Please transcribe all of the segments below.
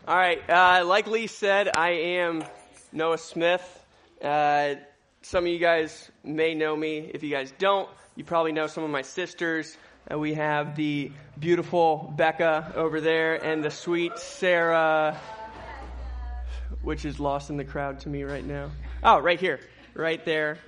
All right, like Lee said, I am Noah Smith. Some of you guys may know me. If you guys don't, you probably know some of my sisters. We have the beautiful Becca over there and the sweet Sarah, which is lost in the crowd to me right now. Oh, right here, right there.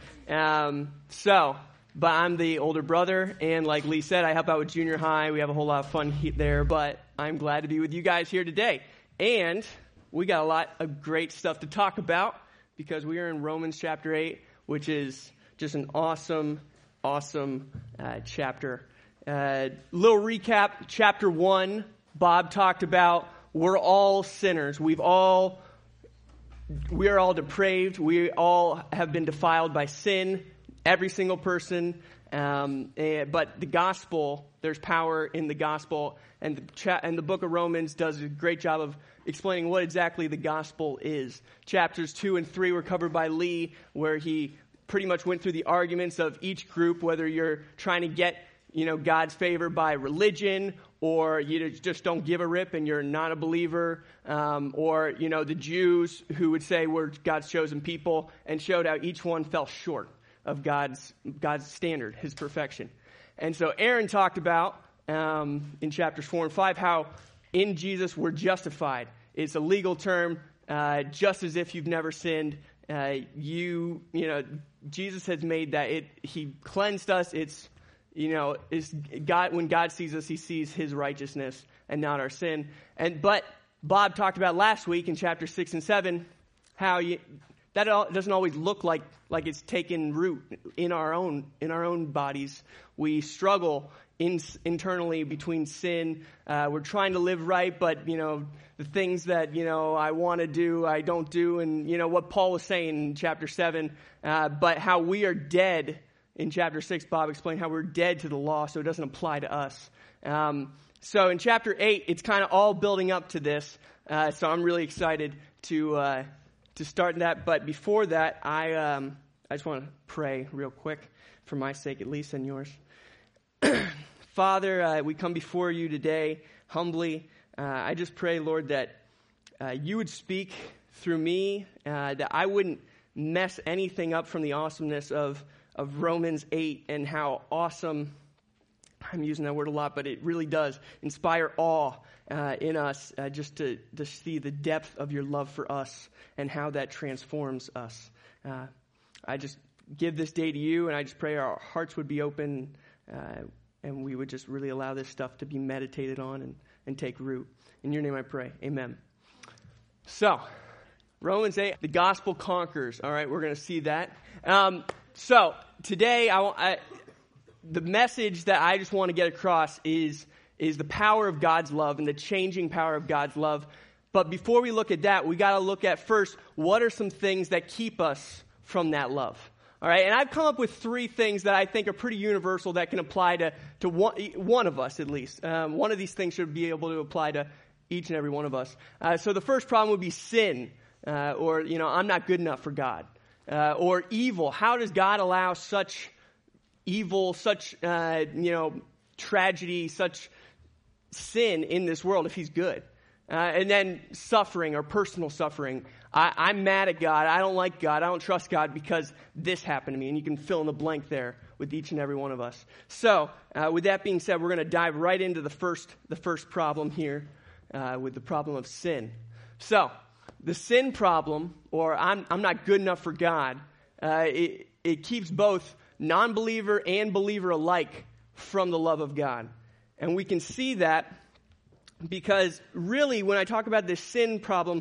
But I'm the older brother, and like Lee said, I help out with junior high. We have a whole lot of fun there, but I'm glad to be with you guys here today. And we got a lot of great stuff to talk about because we are in Romans chapter 8, which is just an awesome chapter. Little recap, chapter 1, Bob talked about we're all sinners. We are all depraved. We all have been defiled by sin, every single person. But the gospel, there's power in the gospel, and the book of Romans does a great job of explaining what exactly the gospel is. Chapters 2 and 3 were covered by Lee, where he pretty much went through the arguments of each group, whether you're trying to get God's favor by religion, or you just don't give a rip and you're not a believer, or the Jews who would say we're God's chosen people, and showed how each one fell short of God's standard, His perfection. And so Aaron talked about in chapters 4 and 5 how in Jesus we're justified. It's a legal term, just as if you've never sinned. Jesus has made that He cleansed us. It's God. When God sees us, He sees His righteousness and not our sin. But Bob talked about last week in chapter 6 and 7 how that doesn't always look like it's taken root in our own bodies. We struggle internally between sin. We're trying to live right, but the things that I want to do, I don't do, and what Paul was saying in chapter 7. But how we are dead in chapter 6. Bob explained how we're dead to the law, so it doesn't apply to us. So in chapter 8, it's kind of all building up to this. So I'm really excited to start that. But before that, I just want to pray real quick, for my sake at least, and yours. Father, we come before you today humbly. I just pray, Lord, that you would speak through me, that I wouldn't mess anything up from the awesomeness of Romans 8 and how awesome, I'm using that word a lot, but it really does inspire awe in us, just to see the depth of your love for us and how that transforms us. I just give this day to you, and I just pray our hearts would be open, and we would just really allow this stuff to be meditated on and take root. In your name I pray. Amen. So, Romans 8, the gospel conquers. All right, we're going to see that. So, today, the message that I just want to get across is the power of God's love and the changing power of God's love. But before we look at that, we got to look at first, what are some things that keep us from that love? All right, and I've come up with 3 things that I think are pretty universal that can apply to one of us at least. One of these things should be able to apply to each and every one of us. So the first problem would be sin, or I'm not good enough for God, or evil. How does God allow such evil, such tragedy, such sin in this world if He's good? And then suffering or personal suffering. I'm mad at God. I don't like God. I don't trust God because this happened to me. And you can fill in the blank there with each and every one of us. So, with that being said, we're going to dive right into the first problem here, with the problem of sin. So, the sin problem, or I'm not good enough for God, it keeps both non-believer and believer alike from the love of God. And we can see that because really, when I talk about this sin problem,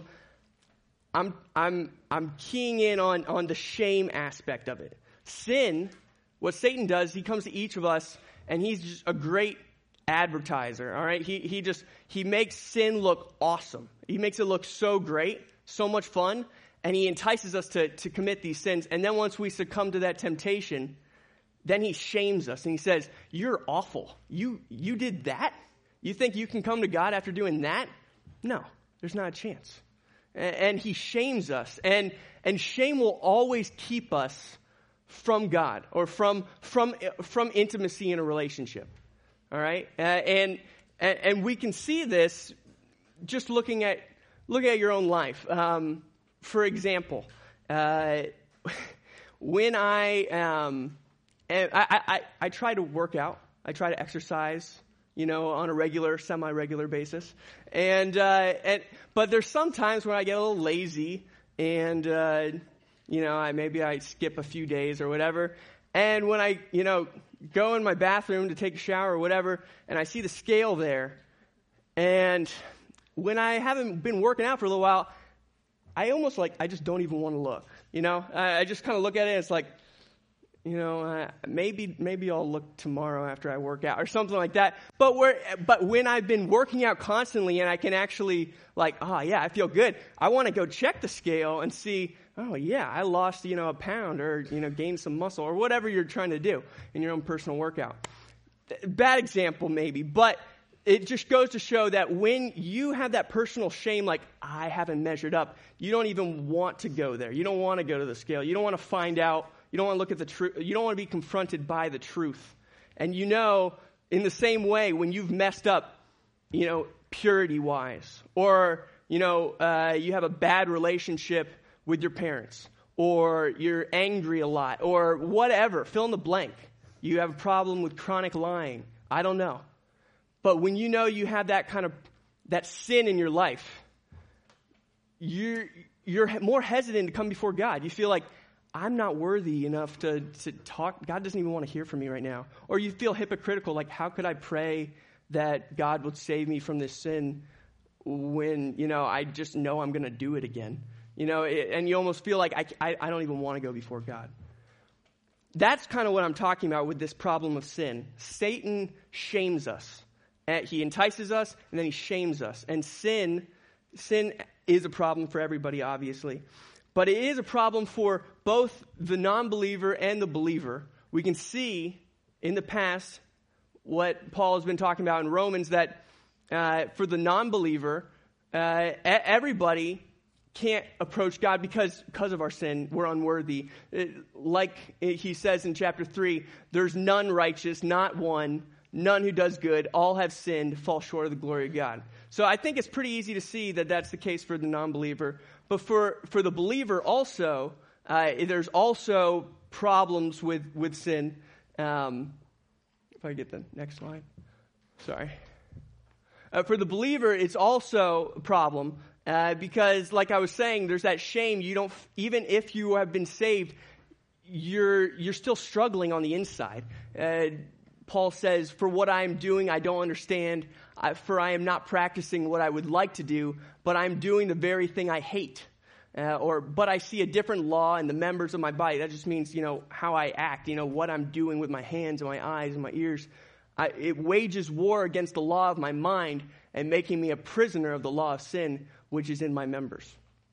I'm keying in on the shame aspect of it. Sin, what Satan does, he comes to each of us, and he's just a great advertiser. All right, he makes sin look awesome. He makes it look so great, so much fun, and he entices us to commit these sins. And then once we succumb to that temptation, then he shames us and he says, "You're awful. You did that? You think you can come to God after doing that? No, there's not a chance." And he shames us. And shame will always keep us from God or from intimacy in a relationship. All right? And we can see this just looking at look at your own life. For example, when I try to work out, I try to exercise, on a regular, semi-regular basis, but there's some times when I get a little lazy, and maybe I skip a few days or whatever, and when I go in my bathroom to take a shower or whatever, and I see the scale there, and when I haven't been working out for a little while, I almost I just don't even want to look. I just kind of look at it and it's like, maybe I'll look tomorrow after I work out or something like that. But when I've been working out constantly and I can actually I feel good. I want to go check the scale and see, oh yeah, I lost, a pound or, gained some muscle or whatever you're trying to do in your own personal workout. Bad example maybe, but it just goes to show that when you have that personal shame, I haven't measured up, you don't even want to go there. You don't want to go to the scale. You don't want to find out. You don't want to look at the truth. You don't want to be confronted by the truth. And in the same way, when you've messed up, purity-wise, or, you have a bad relationship with your parents, or you're angry a lot, or whatever, fill in the blank. You have a problem with chronic lying. I don't know. But when you have that sin in your life, you're more hesitant to come before God. You feel like, I'm not worthy enough to talk. God doesn't even want to hear from me right now. Or you feel hypocritical, how could I pray that God would save me from this sin when, I just know I'm going to do it again. And you almost feel like I don't even want to go before God. That's kind of what I'm talking about with this problem of sin. Satan shames us. He entices us, and then he shames us. And sin is a problem for everybody, obviously. But it is a problem for both the non-believer and the believer. We can see in the past what Paul has been talking about in Romans, that for the non-believer, everybody can't approach God because of our sin. We're unworthy. He says in chapter 3, there's none righteous, not one. None who does good, all have sinned, fall short of the glory of God. So I think it's pretty easy to see that that's the case for the non-believer. But for the believer also, there's also problems with sin. If I get the next slide. Sorry. For the believer, it's also a problem because, like I was saying, there's that shame. Even if you have been saved, you're still struggling on the inside. Paul says, for what I am doing, I don't understand, for I am not practicing what I would like to do, but I'm doing the very thing I hate. But I see a different law in the members of my body. That just means, how I act, what I'm doing with my hands and my eyes and my ears. It wages war against the law of my mind and making me a prisoner of the law of sin, which is in my members.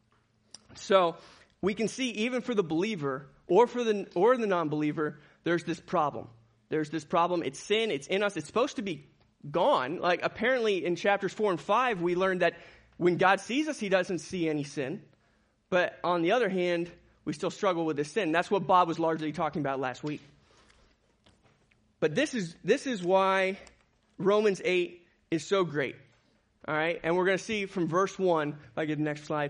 So we can see even for the believer or the non-believer, there's this problem. There's this problem. It's sin. It's in us. It's supposed to be gone. Apparently in chapters 4 and 5, we learned that when God sees us, he doesn't see any sin. But on the other hand, we still struggle with this sin. That's what Bob was largely talking about last week. But this is why Romans 8 is so great. All right? And we're going to see from verse 1, if I get the next slide,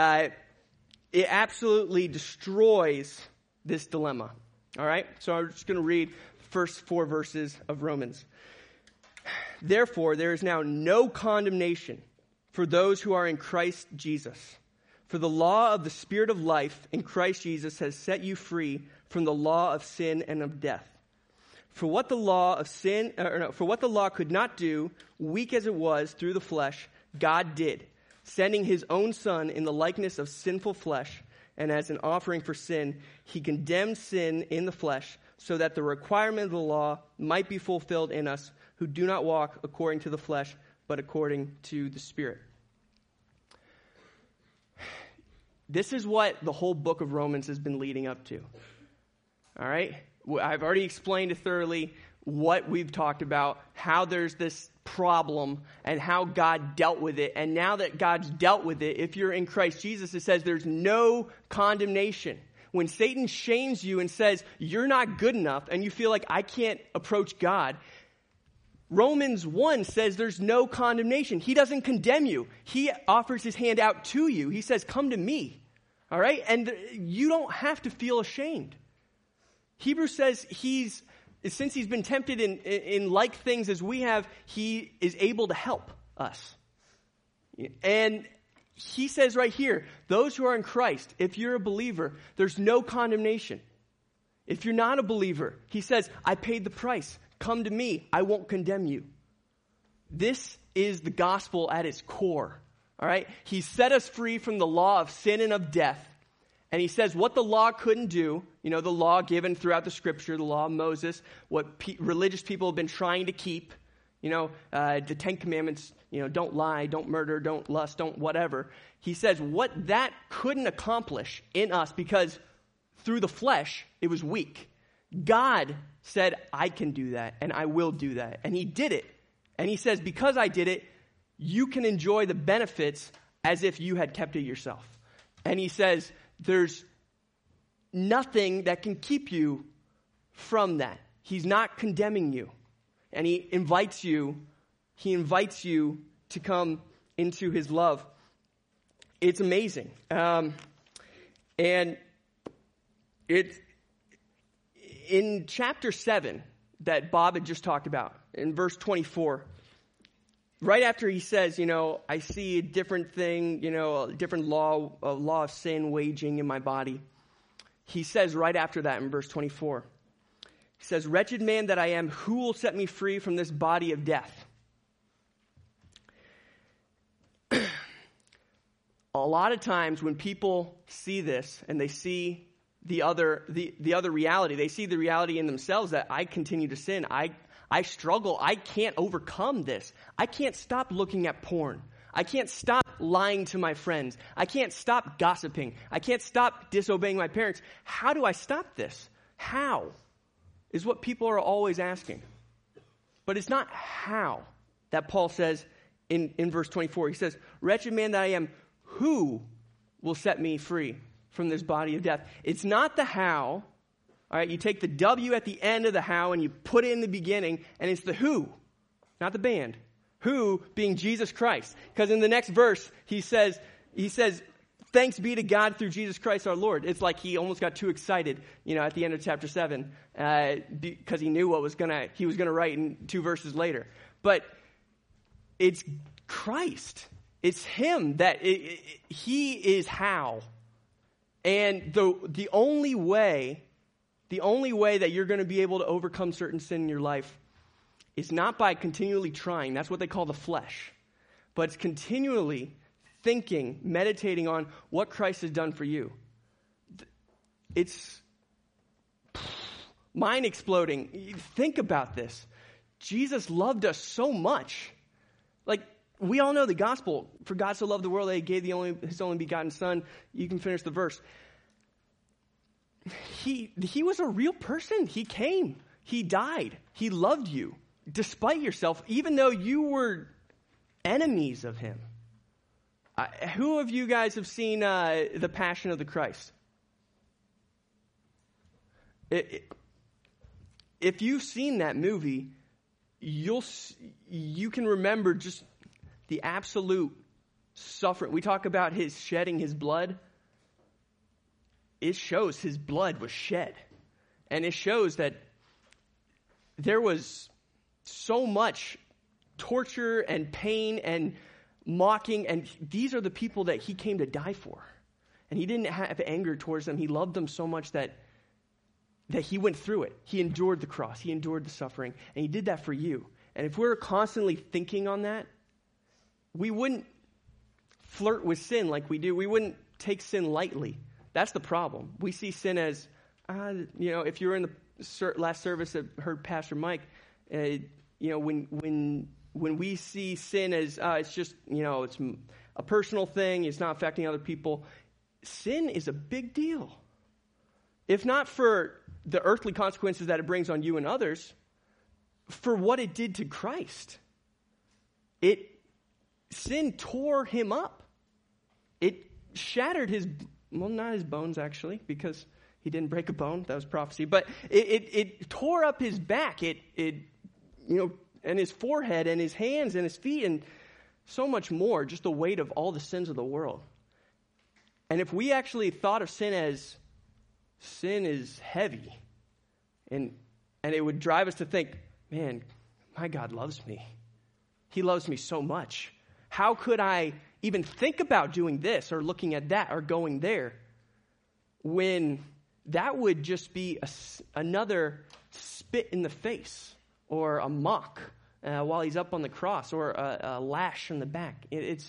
it absolutely destroys this dilemma. All right? So I'm just going to read the first 4 verses of Romans. Therefore, there is now no condemnation for those who are in Christ Jesus. For the law of the Spirit of life in Christ Jesus has set you free from the law of sin and of death. For what the law could not do, weak as it was through the flesh, God did, sending his own Son in the likeness of sinful flesh, and as an offering for sin, he condemned sin in the flesh, so that the requirement of the law might be fulfilled in us, who do not walk according to the flesh, but according to the Spirit. This is what the whole book of Romans has been leading up to. All right? I've already explained thoroughly what we've talked about, how there's this problem and how God dealt with it. And now that God's dealt with it, if you're in Christ Jesus, it says there's no condemnation. When Satan shames you and says, you're not good enough, and you feel like I can't approach God, Romans 1 says there's no condemnation. He doesn't condemn you. He offers his hand out to you. He says, come to me. All right? And you don't have to feel ashamed. Hebrews says since he's been tempted in like things as we have, he is able to help us. And he says right here, those who are in Christ, if you're a believer, there's no condemnation. If you're not a believer, he says, I paid the price. Come to me. I won't condemn you. This is the gospel at its core. All right? He set us free from the law of sin and of death. And he says what the law couldn't do, the law given throughout the scripture, the law of Moses, what religious people have been trying to keep, the 10 Commandments, don't lie, don't murder, don't lust, don't whatever. He says what that couldn't accomplish in us because through the flesh, it was weak. God said, I can do that and I will do that. And he did it. And he says, because I did it, you can enjoy the benefits as if you had kept it yourself. And he says, there's nothing that can keep you from that. He's not condemning you. And he invites you to come into his love. It's amazing. And it's in chapter 7 that Bob had just talked about, in verse 24, right after he says, I see a different thing, a different law, a law of sin waging in my body. He says right after that in verse 24, he says, wretched man that I am, who will set me free from this body of death? A lot of times when people see this and they see the other reality, they see the reality in themselves that I continue to sin. I struggle. I can't overcome this. I can't stop looking at porn. I can't stop lying to my friends. I can't stop gossiping. I can't stop disobeying my parents. How do I stop this? How is what people are always asking. But it's not how that Paul says in verse 24. He says, wretched man that I am, who will set me free from this body of death? It's not the how. All right, you take the W at the end of the how and you put it in the beginning, and it's the who, not the band. Who being Jesus Christ. Because in the next verse, he says, thanks be to God through Jesus Christ our Lord. It's like he almost got too excited, at the end of chapter 7, because he knew he was gonna write in 2 verses later. But it's Christ. It's him he is how. And the only way that you're going to be able to overcome certain sin in your life is not by continually trying. That's what they call the flesh. But it's continually thinking, meditating on what Christ has done for you. It's mind exploding. Think about this. Jesus loved us so much. Like, we all know the gospel. For God so loved the world that he gave his only begotten son. You can finish the verse. He was a real person. He came. He died. He loved you despite yourself, even though you were enemies of him. Who of you guys have seen The Passion of the Christ? If you've seen that movie, you can remember just the absolute suffering. We talk about his shedding his blood. It shows his blood was shed. And it shows that there was so much torture and pain and mocking. And these are the people that he came to die for. And he didn't have anger towards them. He loved them so much that he went through it. He endured the cross. He endured the suffering. And he did that for you. And if we're constantly thinking on that, we wouldn't flirt with sin like we do. We wouldn't take sin lightly. That's the problem. We see sin as, if you're in the last service that heard Pastor Mike, when we see sin as it's just, it's a personal thing, it's not affecting other people, sin is a big deal. If not for the earthly consequences that it brings on you and others, for what it did to Christ. Sin tore him up. It shattered not his bones actually, because he didn't break a bone. That was prophecy. But it tore up his back. It and his forehead and his hands and his feet and so much more, just the weight of all the sins of the world. And if we actually thought of sin as sin is heavy, and it would drive us to think, man, my God loves me. He loves me so much. How could I even think about doing this or looking at that or going there, when that would just be another spit in the face or a mock while he's up on the cross, or a lash in the back.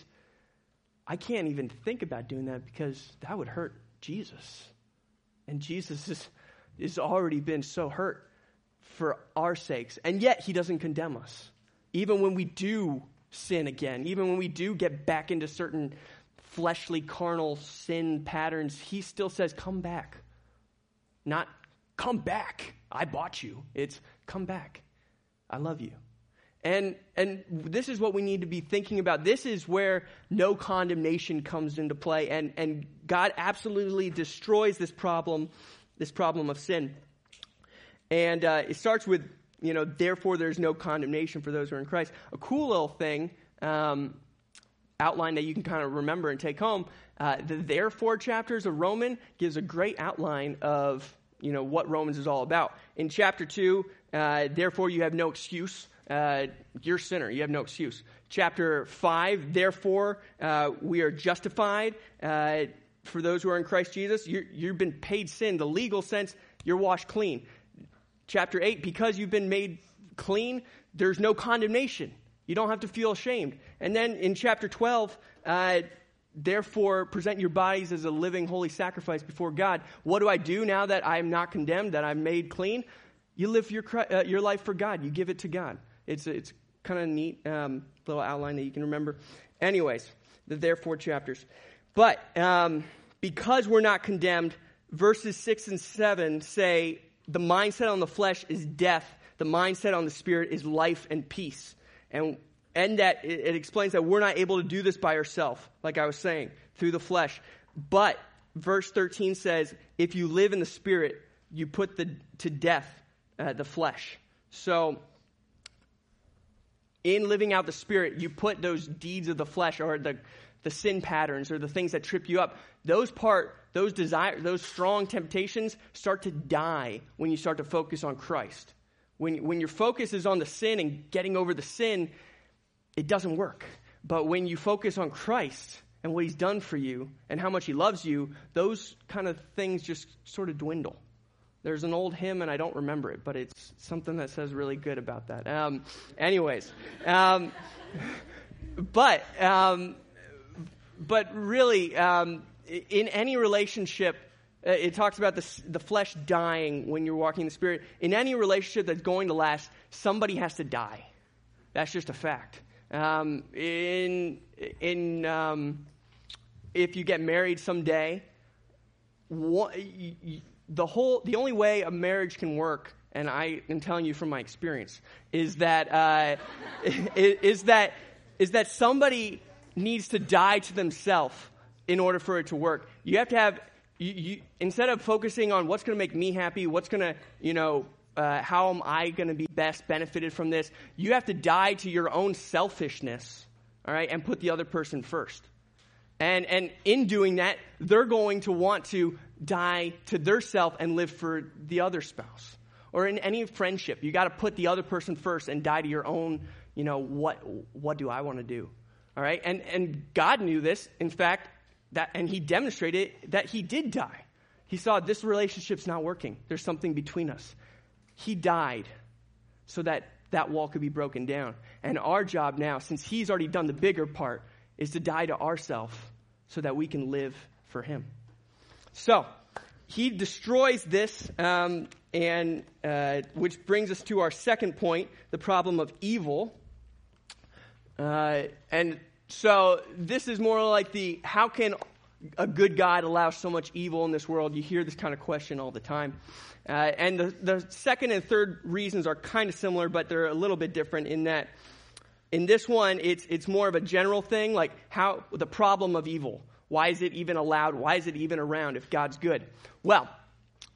I can't even think about doing that, because that would hurt Jesus. And Jesus is already been so hurt for our sakes. And yet he doesn't condemn us. Even when we do sin again, even when we do get back into certain fleshly, carnal sin patterns, he still says, come back. Not, come back. I bought you. It's, come back. I love you. And this is what we need to be thinking about. This is where no condemnation comes into play. And God absolutely destroys this problem of sin. And it starts with, therefore there's no condemnation for those who are in Christ. A cool little thing, outline that you can kind of remember and take home. The therefore chapters of Romans gives a great outline of, what Romans is all about. In chapter 2, therefore you have no excuse. You're a sinner. You have no excuse. Chapter 5, therefore, we are justified for those who are in Christ Jesus. You've been paid sin. The legal sense, you're washed clean. Chapter 8, because you've been made clean, there's no condemnation. You don't have to feel ashamed. And then in chapter 12, therefore, present your bodies as a living, holy sacrifice before God. What do I do now that I am not condemned, that I'm made clean? You live your life for God. You give it to God. It's kind of neat little outline that you can remember. Anyways, the therefore chapters. But because we're not condemned, verses 6 and 7 say the mindset on the flesh is death. The mindset on the spirit is life and peace. And that it explains that we're not able to do this by ourselves, like I was saying, through the flesh. But verse 13 says, if you live in the spirit, you put to death the flesh. So in living out the spirit, you put those deeds of the flesh, or the sin patterns, or the things that trip you up. Those strong temptations start to die when you start to focus on Christ. When your focus is on the sin and getting over the sin, it doesn't work. But when you focus on Christ and what he's done for you and how much he loves you, those kind of things just sort of dwindle. There's an old hymn, and I don't remember it, but it's something that says really good about that. But really, in any relationship, it talks about the flesh dying when you're walking in the Spirit. In any relationship that's going to last, somebody has to die. That's just a fact. If you get married someday, the only way a marriage can work, and I am telling you from my experience, is that somebody needs to die to themselves in order for it to work. You have to have you instead of focusing on what's going to make me happy, what's going to how am I going to be best benefited from this, you have to die to your own selfishness, all right, and put the other person first. And in doing that, they're going to want to die to their self and live for the other spouse. Or in any friendship, you got to put the other person first and die to your own, what do I want to do? All right? And God knew this, in fact, and he demonstrated that he did die. He saw this relationship's not working. There's something between us. He died so that wall could be broken down. And our job now, since he's already done the bigger part, is to die to ourselves so that we can live for him. So, he destroys this, which brings us to our second point, the problem of evil. And so this is more like how can a good God allow so much evil in this world? You hear this kind of question all the time. And the second and third reasons are kind of similar, but they're a little bit different in that in this one, it's more of a general thing, like how the problem of evil. Why is it even allowed? Why is it even around if God's good? Well,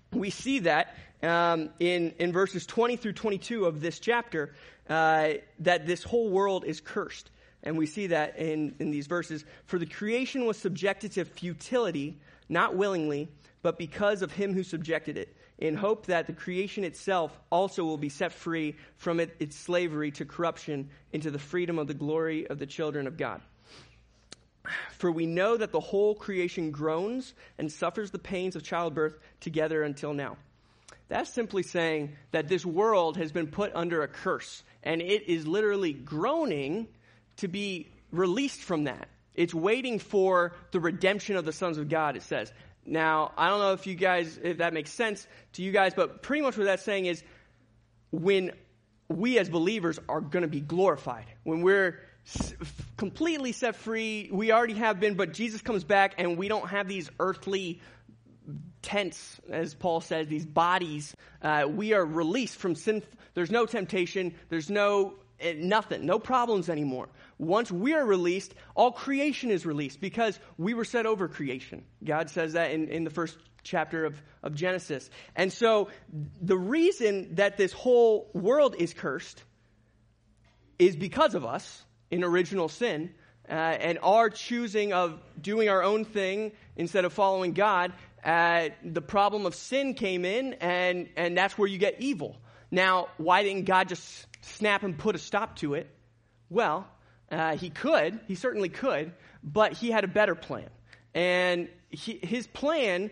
we see that in verses 20 through 22 of this chapter, that this whole world is cursed. And we see that in these verses. For the creation was subjected to futility, not willingly, but because of him who subjected it, in hope that the creation itself also will be set free from its slavery to corruption into the freedom of the glory of the children of God. For we know that the whole creation groans and suffers the pains of childbirth together until now. That's simply saying that this world has been put under a curse, and it is literally groaning to be released from that. It's waiting for the redemption of the sons of God, it says. Now, I don't know if that makes sense to you guys, but pretty much what that's saying is when we as believers are going to be glorified, when we're completely set free, we already have been, but Jesus comes back and we don't have these earthly tents, as Paul says, these bodies. We are released from sin. There's no temptation. There's nothing, no problems anymore. Once we are released, all creation is released because we were set over creation. God says that in the first chapter of Genesis. And so the reason that this whole world is cursed is because of us in original sin and our choosing of doing our own thing instead of following God. The problem of sin came in, and that's where you get evil. Now, why didn't God just snap and put a stop to it? Well, he certainly could, but he had a better plan. And his plan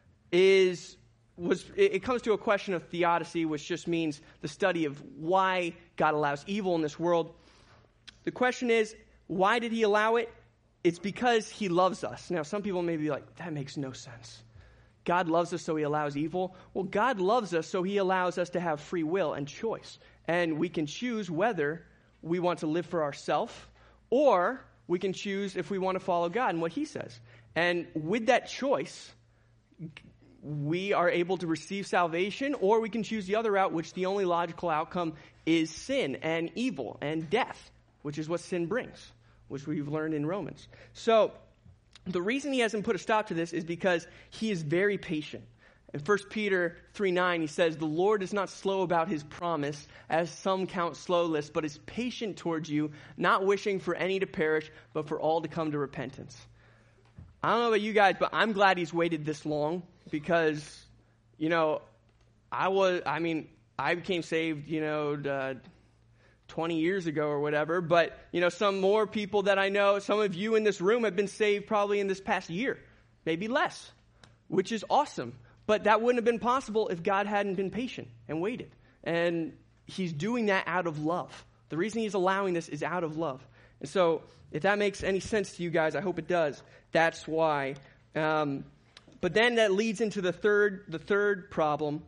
it comes to a question of theodicy, which just means the study of why God allows evil in this world. The question is, why did he allow it? It's because he loves us. Now, some people may be like, that makes no sense. God loves us, so he allows evil. Well, God loves us, so he allows us to have free will and choice. And we can choose whether we want to live for ourselves, or we can choose if we want to follow God and what he says. And with that choice, we are able to receive salvation, or we can choose the other route, which the only logical outcome is sin and evil and death, which is what sin brings, which we've learned in Romans. So the reason he hasn't put a stop to this is because he is very patient. In 1 Peter 3:9, he says, "The Lord is not slow about his promise, as some count slowness, but is patient towards you, not wishing for any to perish, but for all to come to repentance." I don't know about you guys, but I'm glad he's waited this long because, I became saved, 20 years ago or whatever, but, some more people that I know, some of you in this room have been saved probably in this past year, maybe less, which is awesome. But that wouldn't have been possible if God hadn't been patient and waited. And he's doing that out of love. The reason he's allowing this is out of love. And so if that makes any sense to you guys, I hope it does. That's why. But then that leads into the third problem,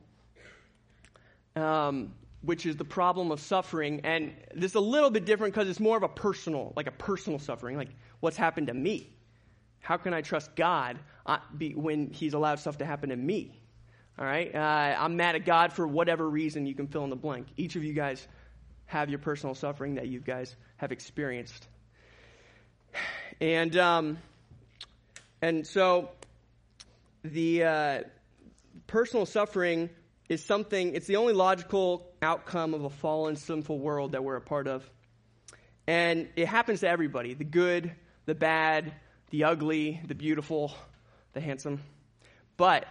which is the problem of suffering. And this is a little bit different because it's more of a personal suffering, like what's happened to me. How can I trust God when he's allowed stuff to happen to me? All right? I'm mad at God for whatever reason. You can fill in the blank. Each of you guys have your personal suffering that you guys have experienced. And so the personal suffering is something, it's the only logical outcome of a fallen, sinful world that we're a part of. And it happens to everybody, the good, the bad, the ugly, the beautiful, the handsome. But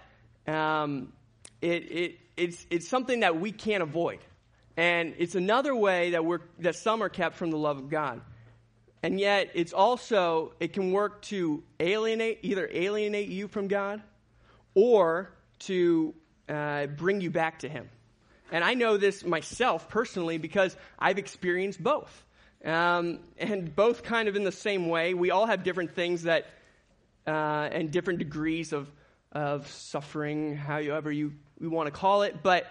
it's something that we can't avoid. And it's another way that some are kept from the love of God. And yet it can work to either alienate you from God or to bring you back to him. And I know this myself personally because I've experienced both. And both kind of in the same way. We all have different things that, and different degrees of suffering, however you want to call it. But,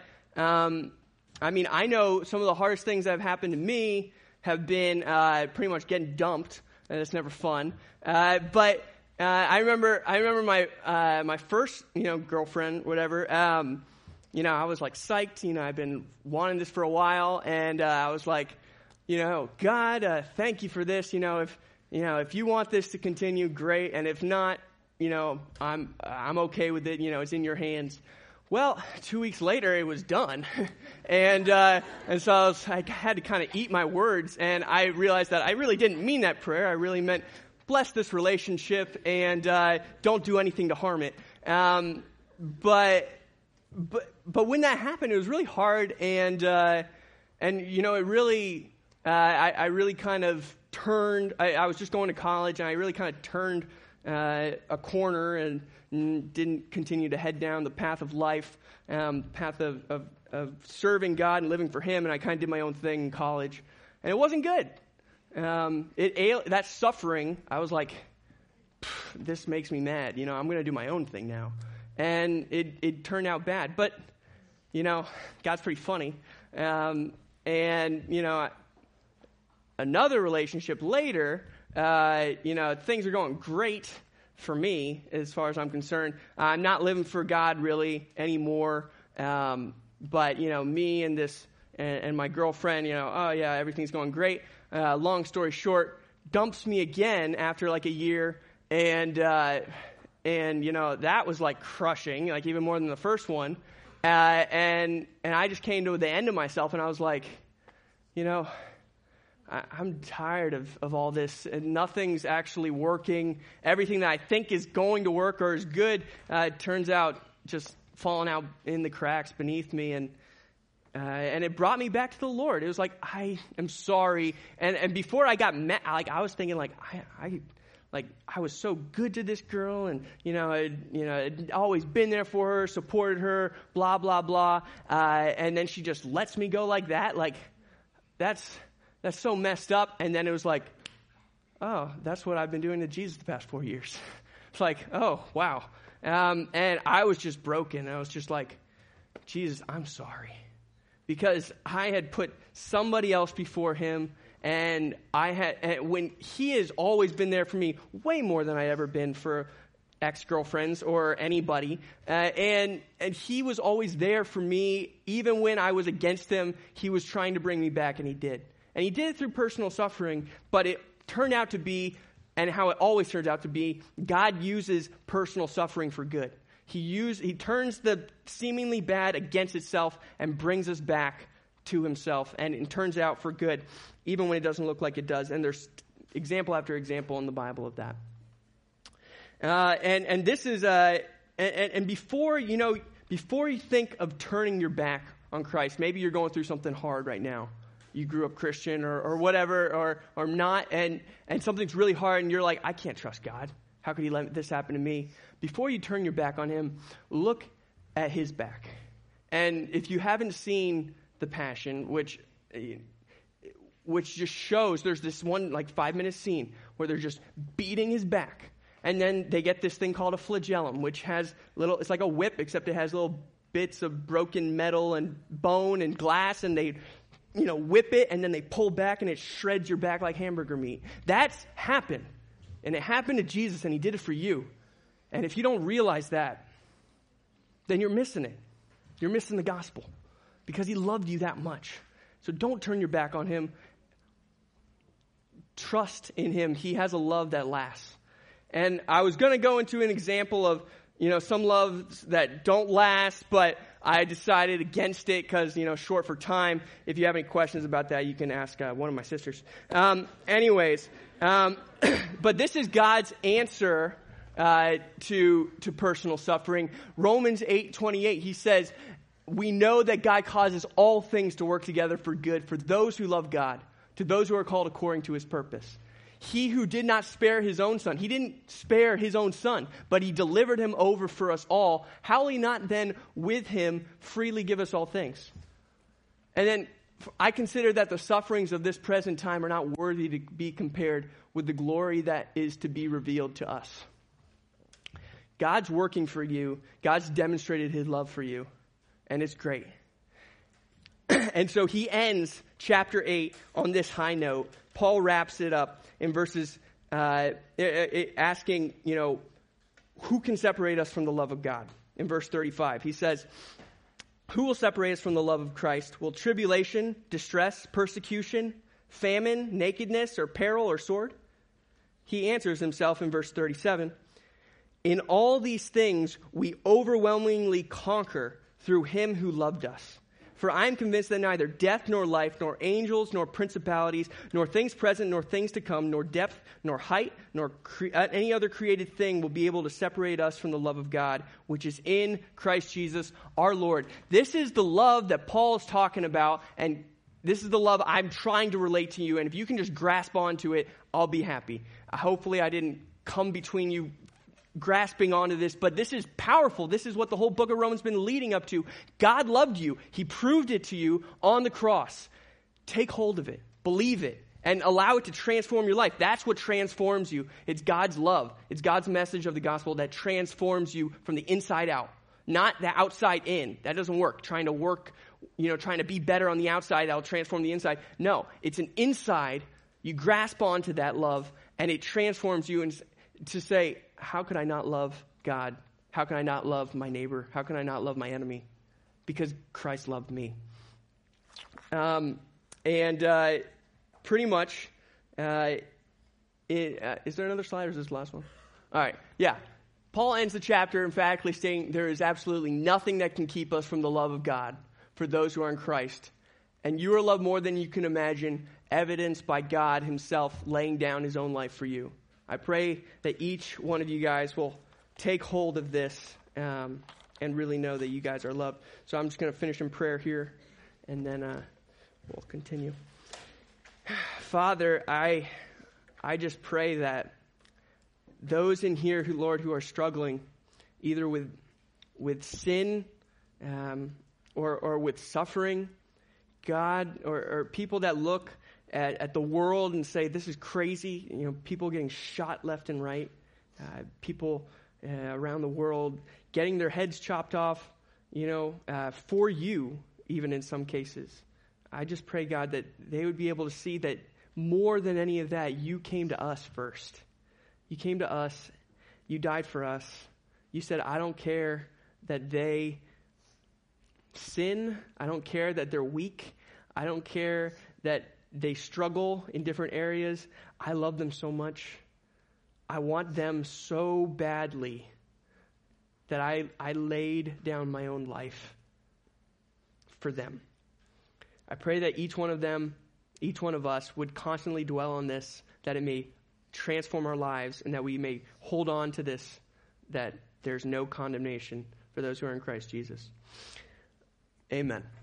I know some of the hardest things that have happened to me have been pretty much getting dumped, and it's never fun. But I remember my first, girlfriend, whatever. I was like psyched. I've been wanting this for a while, and I was like, God, thank you for this. If you want this to continue, great. And if not, I'm okay with it. It's in your hands. Well, 2 weeks later, it was done. and so I had to kind of eat my words, and I realized that I really didn't mean that prayer. I really meant, bless this relationship and don't do anything to harm it. But when that happened, it was really hard, and it really, I really kind of turned. I was just going to college, and I really kind of turned a corner and didn't continue to head down the path of life, path of serving God and living for Him, and I kind of did my own thing in college, and it wasn't good. That suffering, I was like, this makes me mad. I'm going to do my own thing now, and it turned out bad. But God's pretty funny, and another relationship later, things are going great for me as far as I'm concerned. I'm not living for God really anymore. But me and this and my girlfriend, everything's going great. Long story short, dumps me again after like a year, and that was like crushing, like even more than the first one. And I just came to the end of myself, and I was like, I'm tired of all this, and nothing's actually working. Everything that I think is going to work or is good turns out just falling out in the cracks beneath me, and it brought me back to the Lord. It was like, I am sorry, and before I got mad, I was thinking I was so good to this girl, and I'd always been there for her, supported her, blah blah blah, and then she just lets me go like that. Like that's so messed up. And then it was like, oh, that's what I've been doing to Jesus the past 4 years. It's like, oh, wow. And I was just broken. I was just like, Jesus, I'm sorry. Because I had put somebody else before Him, and when He has always been there for me way more than I'd ever been for ex-girlfriends or anybody. And He was always there for me. Even when I was against Him, He was trying to bring me back, and He did. And He did it through personal suffering, but it turned out to be, and how it always turns out to be, God uses personal suffering for good. He turns the seemingly bad against itself and brings us back to Himself, and it turns out for good, even when it doesn't look like it does. And there's example after example in the Bible of that. And this is and before you think of turning your back on Christ, maybe you're going through something hard right now. You grew up Christian or whatever, or not, and something's really hard, and you're like, I can't trust God. How could He let this happen to me? Before you turn your back on Him, look at His back. And if you haven't seen The Passion, which just shows, there's this one like 5-minute scene where they're just beating His back, and then they get this thing called a flagellum, which has it's like a whip, except it has little bits of broken metal and bone and glass, and they whip it, and then they pull back, and it shreds your back like hamburger meat. That's happened. And it happened to Jesus, and He did it for you. And if you don't realize that, then you're missing it. You're missing the gospel. Because He loved you that much. So don't turn your back on Him. Trust in Him. He has a love that lasts. And I was going to go into an example of, some loves that don't last, but I decided against it because, short for time. If you have any questions about that, you can ask one of my sisters. But this is God's answer to personal suffering. Romans 8:28, He says, we know that God causes all things to work together for good for those who love God, to those who are called according to His purpose. He who did not spare His own Son. He didn't spare His own Son, but He delivered Him over for us all. How will He not then with Him freely give us all things? And then I consider that the sufferings of this present time are not worthy to be compared with the glory that is to be revealed to us. God's working for you. God's demonstrated His love for you. And it's great. And so He ends chapter 8 on this high note. Paul wraps it up in verses asking, who can separate us from the love of God? In verse 35, he says, who will separate us from the love of Christ? Will tribulation, distress, persecution, famine, nakedness, or peril, or sword? He answers himself in verse 37, in all these things we overwhelmingly conquer through him who loved us. For I am convinced that neither death nor life, nor angels, nor principalities, nor things present, nor things to come, nor depth, nor height, nor any other created thing will be able to separate us from the love of God, which is in Christ Jesus our Lord. This is the love that Paul is talking about, and this is the love I'm trying to relate to you. And if you can just grasp onto it, I'll be happy. Hopefully I didn't come between you grasping onto this, but this is powerful. This is what the whole book of Romans has been leading up to. God loved you. He proved it to you on the cross. Take hold of it. Believe it. And allow it to transform your life. That's what transforms you. It's God's love. It's God's message of the gospel that transforms you from the inside out. Not the outside in. That doesn't work. Trying to be better on the outside, that'll transform the inside. No, it's an inside. You grasp onto that love, and it transforms you to say, how could I not love God? How can I not love my neighbor? How can I not love my enemy? Because Christ loved me. Pretty much, is there another slide or is this the last one? All right, yeah. Paul ends the chapter emphatically saying there is absolutely nothing that can keep us from the love of God for those who are in Christ. And you are loved more than you can imagine, evidenced by God himself laying down his own life for you. I pray that each one of you guys will take hold of this and really know that you guys are loved. So I'm just going to finish in prayer here, and then we'll continue. Father, I just pray that those in here, Lord, who are struggling either with sin or with suffering, God, or people that look at the world and say, this is crazy, people getting shot left and right, people around the world getting their heads chopped off, for you, even in some cases. I just pray, God, that they would be able to see that more than any of that, you came to us first. You came to us. You died for us. You said, I don't care that they sin. I don't care that they're weak. I don't care that they struggle in different areas. I love them so much. I want them so badly that I laid down my own life for them. I pray that each one of us would constantly dwell on this, that it may transform our lives, and that we may hold on to this, that there's no condemnation for those who are in Christ Jesus. Amen.